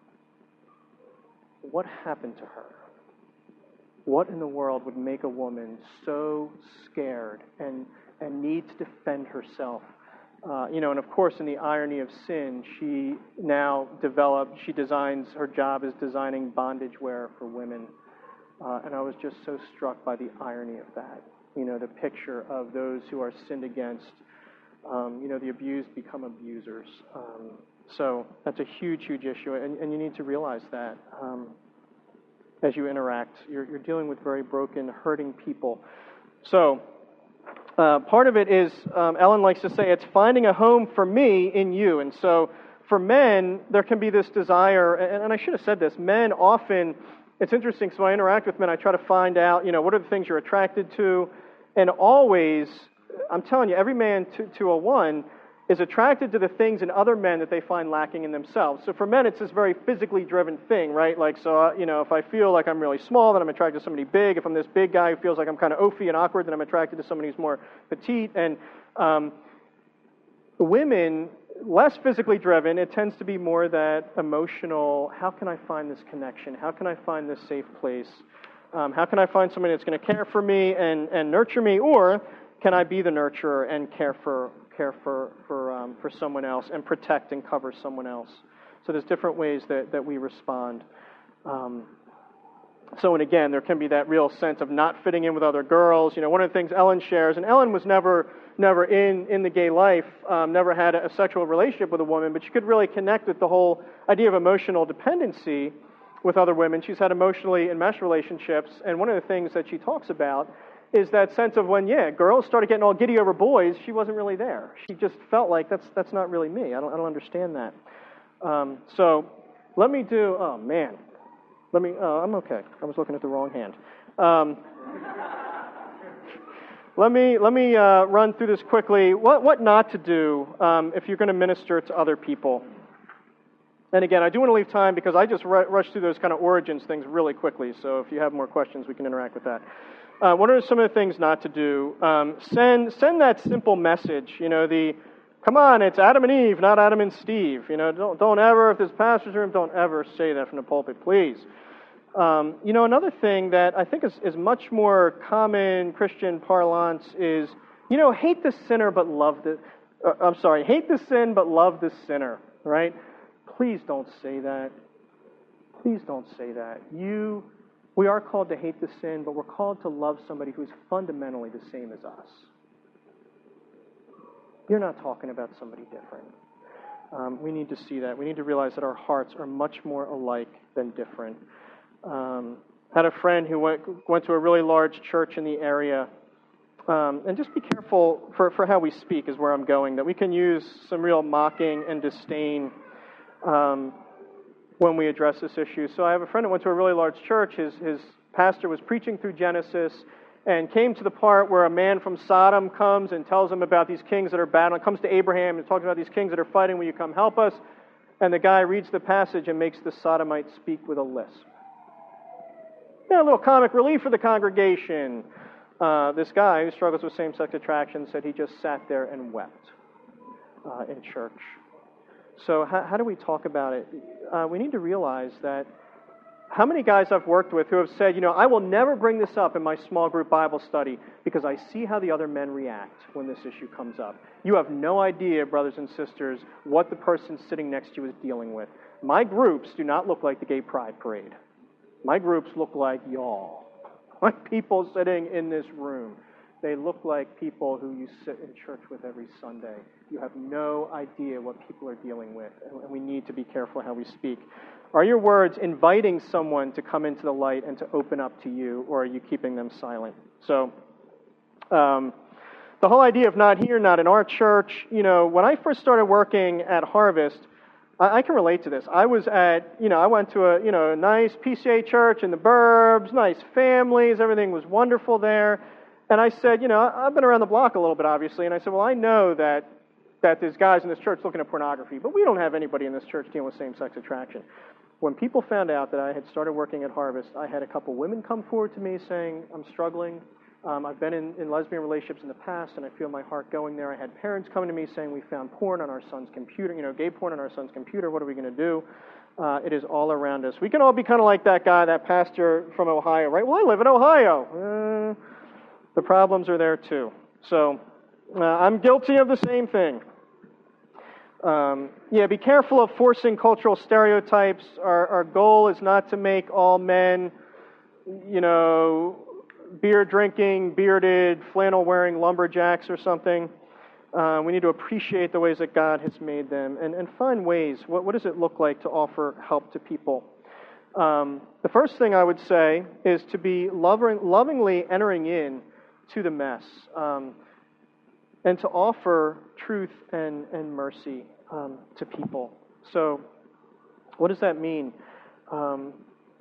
what happened to her? What in the world would make a woman so scared and and need to defend herself? Uh, you know, and of course, in the irony of sin, she now developed. She designs. Her job is designing bondage wear for women, uh, and I was just so struck by the irony of that. You know, the picture of those who are sinned against. Um, you know, the abused become abusers. Um, So that's a huge, huge issue, and, and you need to realize that um, as you interact. You're, you're dealing with very broken, hurting people. So uh, part of it is, um, Ellen likes to say, it's finding a home for me in you. And so for men, there can be this desire, and, and I should have said this, men often, it's interesting, so I interact with men, I try to find out, you know, what are the things you're attracted to, and always, I'm telling you, every man two oh one is attracted to the things in other men that they find lacking in themselves. So for men, it's this very physically driven thing, right? Like, so, uh, you know, if I feel like I'm really small, then I'm attracted to somebody big. If I'm this big guy who feels like I'm kind of oafy and awkward, then I'm attracted to somebody who's more petite. And um, women, less physically driven, it tends to be more that emotional, how can I find this connection? How can I find this safe place? Um, how can I find somebody that's going to care for me and, and nurture me? Or can I be the nurturer and care for care for for um, for someone else and protect and cover someone else? So there's different ways that, that we respond. Um, So, and again, there can be that real sense of not fitting in with other girls. You know, one of the things Ellen shares, and Ellen was never, never in, in the gay life, um, never had a, a sexual relationship with a woman, but she could really connect with the whole idea of emotional dependency with other women. She's had emotionally enmeshed relationships, and one of the things that she talks about is that sense of when, yeah, girls started getting all giddy over boys, she wasn't really there. She just felt like that's that's not really me. I don't I don't understand that. Um, so let me do. Oh man, let me. Oh, I'm okay. I was looking at the wrong hand. Um, let me let me uh, run through this quickly. What what not to do um, if you're going to minister to other people. And again, I do want to leave time because I just r- rushed through those kind of origins things really quickly. So if you have more questions, we can interact with that. Uh, what are some of the things not to do? Um, send send that simple message. You know, the come on, it's Adam and Eve, not Adam and Steve. You know, don't don't ever, if there's pastor's room, don't ever say that from the pulpit, please. Um, you know, another thing that I think is, is much more common Christian parlance is, you know, hate the sinner but love the. Uh, I'm sorry, hate the sin but love the sinner. Right? Please don't say that. Please don't say that. You. We are called to hate the sin, but we're called to love somebody who's fundamentally the same as us. You're not talking about somebody different. Um, we need to see that. We need to realize that our hearts are much more alike than different. Um, had a friend who went went to a really large church in the area, um, and just be careful for, for how we speak is where I'm going, that we can use some real mocking and disdain um, when we address this issue. So I have a friend that went to a really large church. His his pastor was preaching through Genesis and came to the part where a man from Sodom comes and tells him about these kings that are battling. Comes to Abraham and talks about these kings that are fighting. Will you come help us? And the guy reads the passage and makes the Sodomite speak with a lisp. Yeah, a little comic relief for the congregation. Uh, this guy who struggles with same-sex attraction said he just sat there and wept uh, in church. So how, how do we talk about it? Uh, we need to realize that how many guys I've worked with who have said, you know, I will never bring this up in my small group Bible study because I see how the other men react when this issue comes up. You have no idea, brothers and sisters, what the person sitting next to you is dealing with. My groups do not look like the gay pride parade. My groups look like y'all, like people sitting in this room. They look like people who you sit in church with every Sunday. You have no idea what people are dealing with, and we need to be careful how we speak. Are your words inviting someone to come into the light and to open up to you, or are you keeping them silent? So, um, the whole idea of not here, not in our church, you know, when I first started working at Harvest, I, I can relate to this. I was at, you know, I went to a, you know, a nice P C A church in the burbs, nice families, everything was wonderful there. And I said, you know, I've been around the block a little bit, obviously, and I said, well, I know that that there's guys in this church looking at pornography, but we don't have anybody in this church dealing with same-sex attraction. When people found out that I had started working at Harvest, I had a couple women come forward to me saying, I'm struggling. Um, I've been in, in lesbian relationships in the past, and I feel my heart going there. I had parents coming to me saying, we found porn on our son's computer, you know, gay porn on our son's computer. What are we going to do? Uh, it is all around us. We can all be kind of like that guy, that pastor from Ohio, right? Well, I live in Ohio. Uh, the problems are there too. So uh, I'm guilty of the same thing. Um, yeah, be careful of forcing cultural stereotypes. Our, our goal is not to make all men, you know, beer drinking, bearded, flannel wearing lumberjacks or something. Uh, we need to appreciate the ways that God has made them and, and find ways. What, what does it look like to offer help to people? Um, the first thing I would say is to be loving, lovingly entering in to the mess um, and to offer truth and, and mercy um, to people. So what does that mean? Um,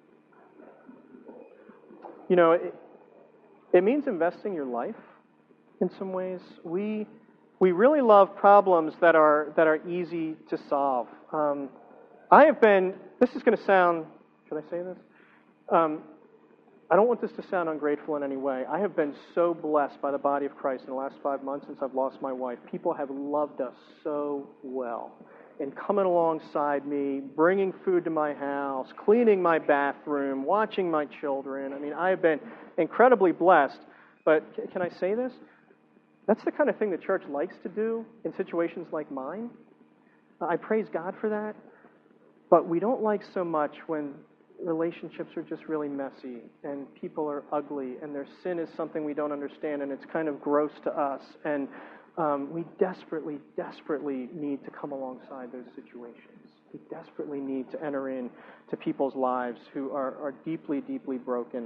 you know, it, it means investing your life in some ways. We we really love problems that are that are easy to solve. Um, I have been, this is going to sound, should I say this? Um, I don't want this to sound ungrateful in any way. I have been so blessed by the body of Christ in the last five months since I've lost my wife. People have loved us so well and coming alongside me, bringing food to my house, cleaning my bathroom, watching my children. I mean, I have been incredibly blessed. But can I say this? That's the kind of thing the church likes to do in situations like mine. I praise God for that. But we don't like so much when relationships are just really messy, and people are ugly, and their sin is something we don't understand, and it's kind of gross to us. And um, we desperately, desperately need to come alongside those situations. We desperately need to enter in to people's lives who are, are deeply, deeply broken.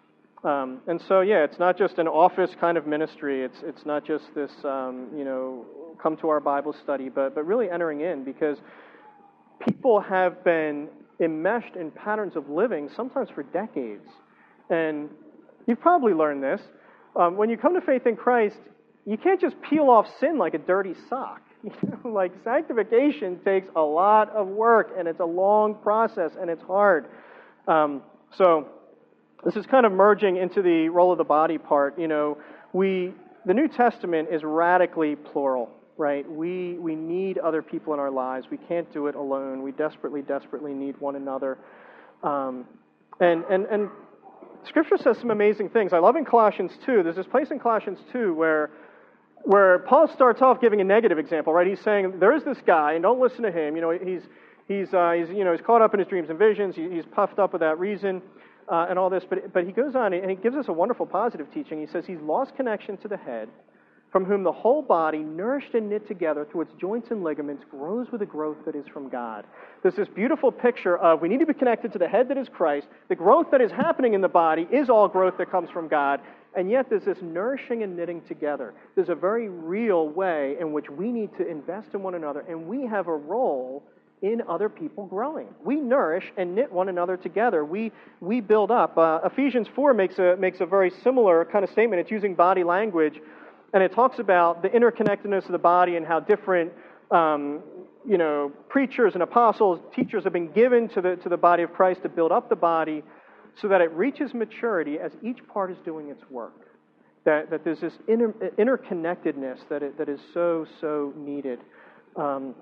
Um, and so, yeah, it's not just an office kind of ministry. It's it's not just this, um, you know, come to our Bible study, but but really entering in, because people have been enmeshed in patterns of living, sometimes for decades. And you've probably learned this. Um, when you come to faith in Christ, you can't just peel off sin like a dirty sock. You know, like sanctification takes a lot of work, and it's a long process, and it's hard. Um, so this is kind of merging into the role of the body part. You know, we the New Testament is radically plural. Right? We we need other people in our lives. We can't do it alone. We desperately, desperately need one another. Um, and, and, and Scripture says some amazing things. I love in Colossians two, there's this place in Colossians two where, where Paul starts off giving a negative example, right? He's saying, there is this guy, and don't listen to him. You know, he's, he's, uh, he's, you know, he's caught up in his dreams and visions. He, he's puffed up with that reason uh, and all this. But, but he goes on, and he gives us a wonderful positive teaching. He says he's lost connection to the head, from whom the whole body, nourished and knit together through its joints and ligaments, grows with a growth that is from God. There's this beautiful picture of we need to be connected to the head that is Christ. The growth that is happening in the body is all growth that comes from God. And yet there's this nourishing and knitting together. There's a very real way in which we need to invest in one another, and we have a role in other people growing. We nourish and knit one another together. We we build up. Uh, Ephesians four makes a makes a very similar kind of statement. It's using body language. And it talks about the interconnectedness of the body and how different, um, you know, preachers and apostles, teachers have been given to the to the body of Christ to build up the body, so that it reaches maturity as each part is doing its work. That that there's this inter, interconnectedness that it, that is so so needed. Um,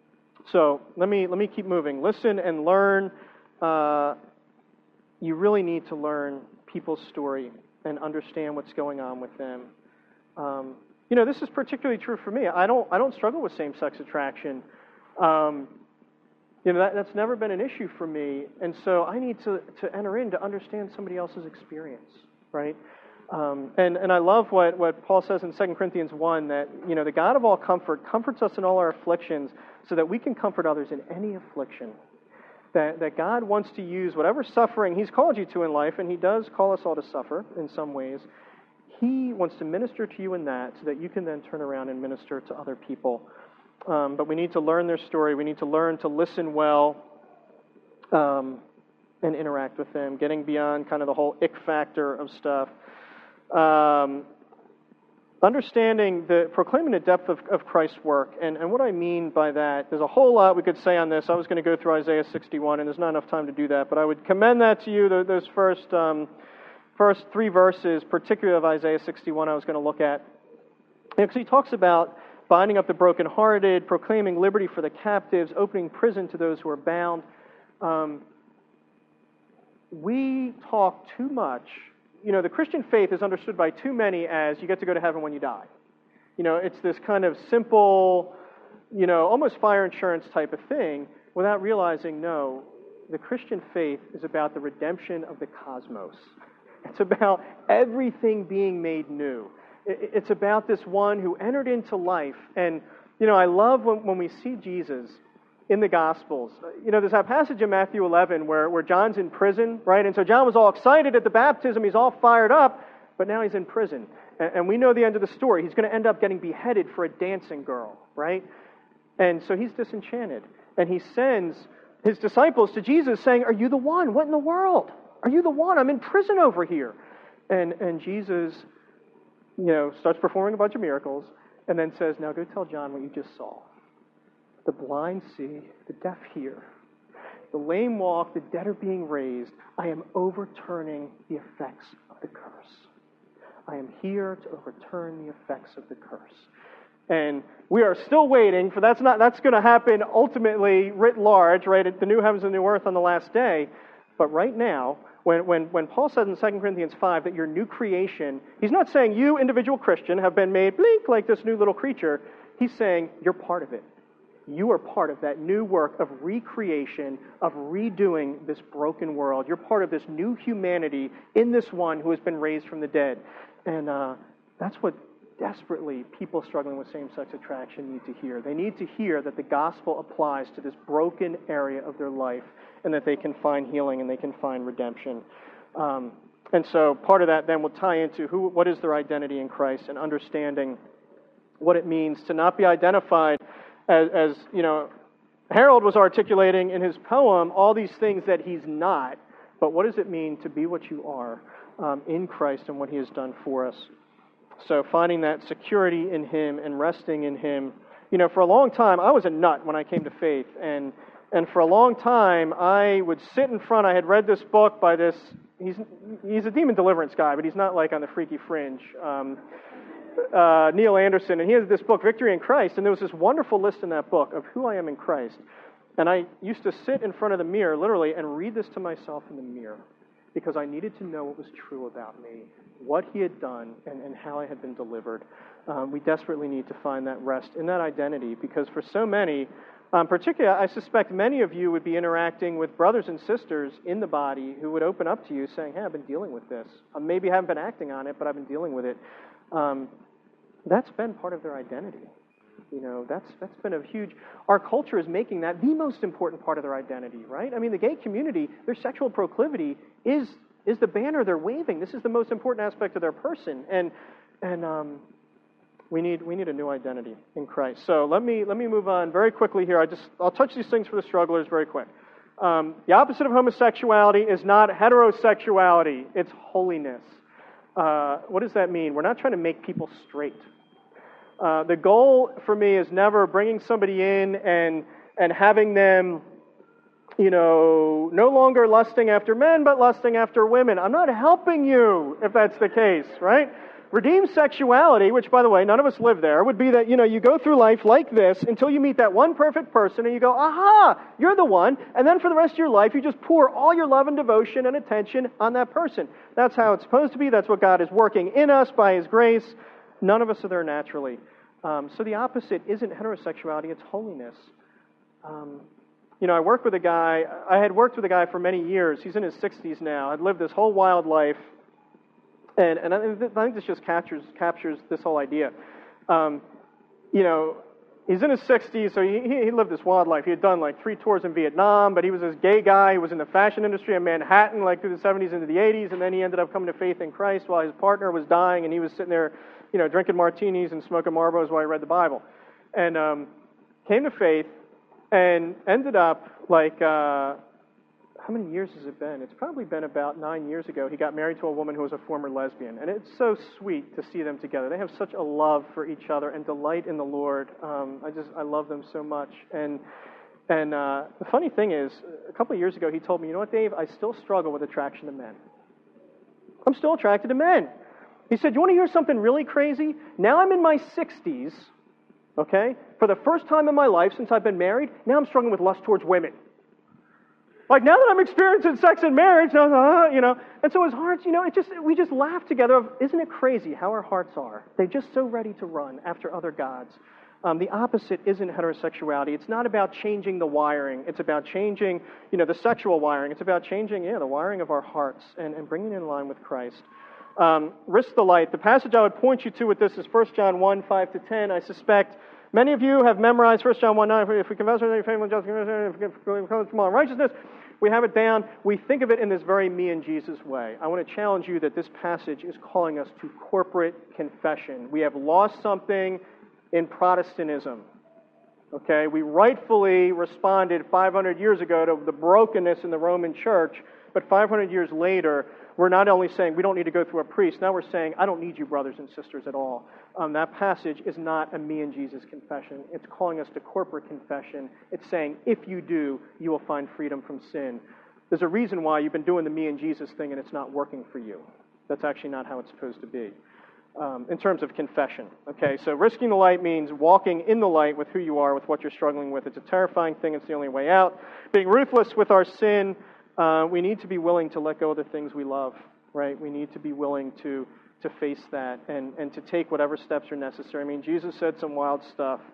so let me let me keep moving. Listen and learn. Uh, you really need to learn people's story and understand what's going on with them. Um, you know, this is particularly true for me. I don't, I don't struggle with same-sex attraction. Um, you know, that, that's never been an issue for me, and so I need to, to enter in to understand somebody else's experience, right? Um, and and I love what, what Paul says in Second Corinthians one, that, you know, the God of all comfort comforts us in all our afflictions, so that we can comfort others in any affliction. That that God wants to use whatever suffering He's called you to in life, and He does call us all to suffer in some ways. He wants to minister to you in that, so that you can then turn around and minister to other people. Um, but we need to learn their story. We need to learn to listen well um, and interact with them, getting beyond kind of the whole ick factor of stuff. Um, understanding the, proclaiming the depth of, of Christ's work. And, and what I mean by that, there's a whole lot we could say on this. I was going to go through Isaiah sixty-one, and there's not enough time to do that. But I would commend that to you, those first... Um, First three verses, particularly of Isaiah sixty-one, I was going to look at. Because he talks about binding up the brokenhearted, proclaiming liberty for the captives, opening prison to those who are bound. Um, we talk too much. You know, the Christian faith is understood by too many as you get to go to heaven when you die. You know, it's this kind of simple, you know, almost fire insurance type of thing, without realizing, no, the Christian faith is about the redemption of the cosmos. It's about everything being made new. It's about this one who entered into life. And, you know, I love when, when we see Jesus in the Gospels. You know, there's that passage in Matthew eleven where, where John's in prison, right? And so John was all excited at the baptism. He's all fired up, but now he's in prison. And, and we know the end of the story. He's going to end up getting beheaded for a dancing girl, right? And so he's disenchanted. And he sends his disciples to Jesus saying, "Are you the one? What in the world? Are you the one? I'm in prison over here." And and Jesus, you know, starts performing a bunch of miracles and then says, "Now go tell John what you just saw. The blind see, the deaf hear, the lame walk, the dead are being raised. I am overturning the effects of the curse. I am here to overturn the effects of the curse." And we are still waiting for that's not that's going to happen ultimately writ large, right, at the new heavens and new earth on the last day. But right now, When, when, when Paul says in Second Corinthians five that you're new creation, he's not saying you, individual Christian, have been made blink like this new little creature. He's saying you're part of it. You are part of that new work of recreation, of redoing this broken world. You're part of this new humanity in this one who has been raised from the dead. And uh, that's what desperately people struggling with same-sex attraction need to hear. They need to hear that the gospel applies to this broken area of their life and that they can find healing and they can find redemption. Um, and so part of that then will tie into who, what is their identity in Christ and understanding what it means to not be identified as, as, you know, Harold was articulating in his poem all these things that he's not, but what does it mean to be what you are um, in Christ and what he has done for us? So finding that security in him and resting in him. You know, for a long time, I was a nut when I came to faith, and and for a long time, I would sit in front. I had read this book by this, he's he's a demon deliverance guy, but he's not like on the freaky fringe. Um, Uh, Neil Anderson, and he has this book, Victory in Christ, and there was this wonderful list in that book of who I am in Christ. And I used to sit in front of the mirror, literally, and read this to myself in the mirror because I needed to know what was true about me, what he had done, and, and how I had been delivered. Um, we desperately need to find that rest in that identity because for so many, um, particularly, I suspect many of you would be interacting with brothers and sisters in the body who would open up to you saying, hey, I've been dealing with this. I maybe haven't been acting on it, but I've been dealing with it. Um, that's been part of their identity. You know, that's that's been a huge... Our culture is making that the most important part of their identity, right? I mean, the gay community, their sexual proclivity is is the banner they're waving. This is the most important aspect of their person. And and um, we need we need a new identity in Christ. So let me let me move on very quickly here. I just I'll touch these things for the strugglers very quick. Um, the opposite of homosexuality is not heterosexuality. It's holiness. Uh, what does that mean? We're not trying to make people straight. Uh, the goal for me is never bringing somebody in and and having them, you know, no longer lusting after men, but lusting after women. I'm not helping you if that's the case, right? Redeemed sexuality, which, by the way, none of us live there, would be that, you know, you go through life like this until you meet that one perfect person and you go, aha, you're the one. And then for the rest of your life, you just pour all your love and devotion and attention on that person. That's how it's supposed to be. That's what God is working in us by His grace. None of us are there naturally. Um, so the opposite isn't heterosexuality, it's holiness. Um, you know, I worked with a guy, I had worked with a guy for many years. He's in his sixties now. I'd lived this whole wild life. And, and I think this just captures captures this whole idea. Um, you know, he's in his sixties, so he, he lived this wild life. He had done like three tours in Vietnam, but he was this gay guy who was in the fashion industry in Manhattan, like through the seventies into the eighties, and then he ended up coming to faith in Christ while his partner was dying, and he was sitting there, you know, drinking martinis and smoking Marlboros while he read the Bible. And um, came to faith and ended up like... Uh, How many years has it been? It's probably been about nine years ago. He got married to a woman who was a former lesbian. And it's so sweet to see them together. They have such a love for each other and delight in the Lord. Um, I just, I love them so much. And and uh, the funny thing is, a couple of years ago, he told me, you know what, Dave? I still struggle with attraction to men. I'm still attracted to men. He said, you want to hear something really crazy? Now I'm in my sixties, okay? For the first time in my life since I've been married, now I'm struggling with lust towards women. Like, now that I'm experiencing sex in marriage, now, uh, you know, and so his heart's, you know, it just, we just laugh together of, isn't it crazy how our hearts are? They're just so ready to run after other gods. Um, the opposite isn't heterosexuality. It's not about changing the wiring. It's about changing, you know, the sexual wiring. It's about changing, yeah, the wiring of our hearts and, and bringing it in line with Christ. Um, risk the light. The passage I would point you to with this is First John one, five to ten. I suspect many of you have memorized First John one, nine. If we confess our faith and justice, come on, righteousness, we have it down. We think of it in this very me and Jesus way. I want to challenge you that this passage is calling us to corporate confession. We have lost something in Protestantism. Okay, we rightfully responded five hundred years ago to the brokenness in the Roman Church, but five hundred years later, we're not only saying we don't need to go through a priest, now we're saying I don't need you brothers and sisters at all. Um, that passage is not a me and Jesus confession. It's calling us to corporate confession. It's saying if you do, you will find freedom from sin. There's a reason why you've been doing the me and Jesus thing and it's not working for you. That's actually not how it's supposed to be. Um, in terms of confession. Okay, so risking the light means walking in the light with who you are, with what you're struggling with. It's a terrifying thing. It's the only way out. Being ruthless with our sin, uh, we need to be willing to let go of the things we love, right? We need to be willing to to face that and, and to take whatever steps are necessary. I mean, Jesus said some wild stuff.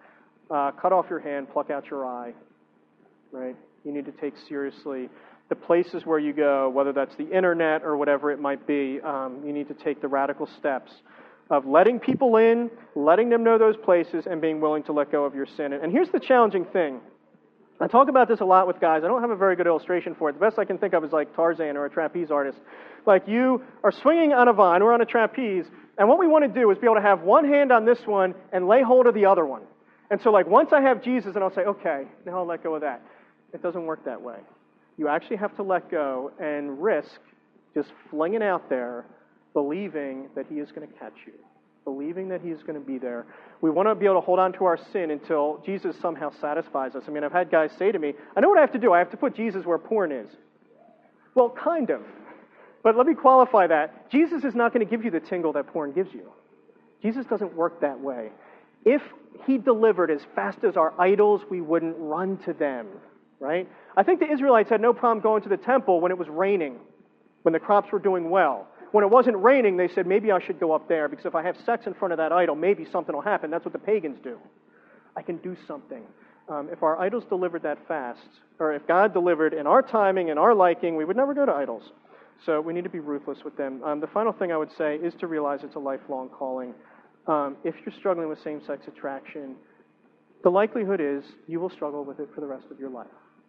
uh, cut off your hand, pluck out your eye, right? You need to take seriously the places where you go, whether that's the internet or whatever it might be. Um, you need to take the radical steps of letting people in, letting them know those places, and being willing to let go of your sin. And here's the challenging thing. I talk about this a lot with guys. I don't have a very good illustration for it. The best I can think of is like Tarzan or a trapeze artist. Like you are swinging on a vine or on a trapeze, and what we want to do is be able to have one hand on this one and lay hold of the other one. And so like once I have Jesus, and I'll say, okay, now I'll let go of that. It doesn't work that way. You actually have to let go and risk just flinging out there, believing that He is going to catch you, believing that He is going to be there. We want to be able to hold on to our sin until Jesus somehow satisfies us. I mean, I've had guys say to me, I know what I have to do. I have to put Jesus where porn is. Well, kind of. But let me qualify that. Jesus is not going to give you the tingle that porn gives you. Jesus doesn't work that way. If He delivered as fast as our idols, we wouldn't run to them, right? I think the Israelites had no problem going to the temple when it was raining, when the crops were doing well. When it wasn't raining, they said, maybe I should go up there, because if I have sex in front of that idol, maybe something will happen. That's what the pagans do. I can do something. Um, if our idols delivered that fast, or if God delivered in our timing and our liking, we would never go to idols. So we need to be ruthless with them. Um, the final thing I would say is to realize it's a lifelong calling. Um, if you're struggling with same-sex attraction, the likelihood is you will struggle with it for the rest of your life.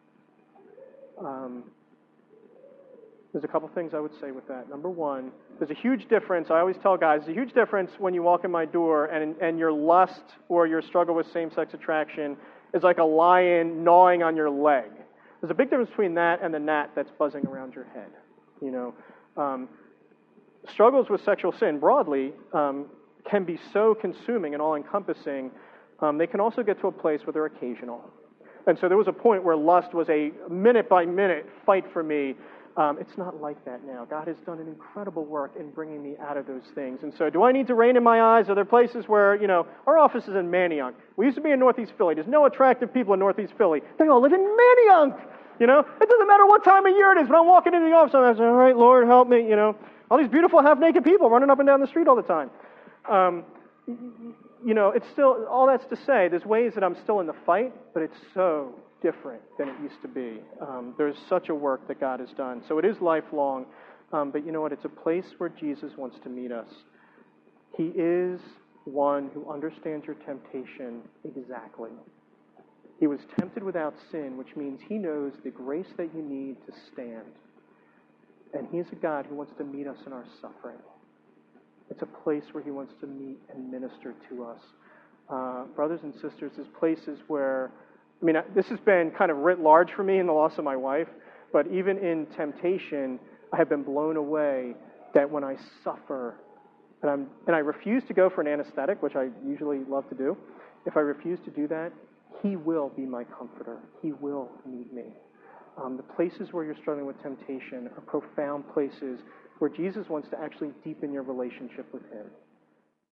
Um, there's a couple things I would say with that. Number one, there's a huge difference. I always tell guys, there's a huge difference when you walk in my door and, and your lust or your struggle with same-sex attraction is like a lion gnawing on your leg. There's a big difference between that and the gnat that's buzzing around your head. You know, um, struggles with sexual sin broadly um, can be so consuming and all-encompassing. Um, they can also get to a place where they're occasional. And so there was a point where lust was a minute-by-minute fight for me. Um, it's not like that now. God has done an incredible work in bringing me out of those things. And so do I need to rein in my eyes? Are there places where, you know, our office is in Manayunk. We used to be in Northeast Philly. There's no attractive people in Northeast Philly. They all live in Manayunk. You know, it doesn't matter what time of year it is, but I'm walking into the office and I'm saying, all right, Lord, help me, you know. All these beautiful half-naked people running up and down the street all the time. Um, you know, it's still, all that's to say, there's ways that I'm still in the fight, but it's so different than it used to be. Um, there's such a work that God has done. So it is lifelong, um, but you know what? It's a place where Jesus wants to meet us. He is one who understands your temptation exactly. He was tempted without sin, which means He knows the grace that you need to stand. And He is a God who wants to meet us in our suffering. It's a place where He wants to meet and minister to us. Uh, brothers and sisters, there's places where, I mean, this has been kind of writ large for me in the loss of my wife, but even in temptation, I have been blown away that when I suffer, and, I'm, and I refuse to go for an anesthetic, which I usually love to do, if I refuse to do that, He will be my comforter. He will meet me. Um, the places where you're struggling with temptation are profound places where Jesus wants to actually deepen your relationship with Him.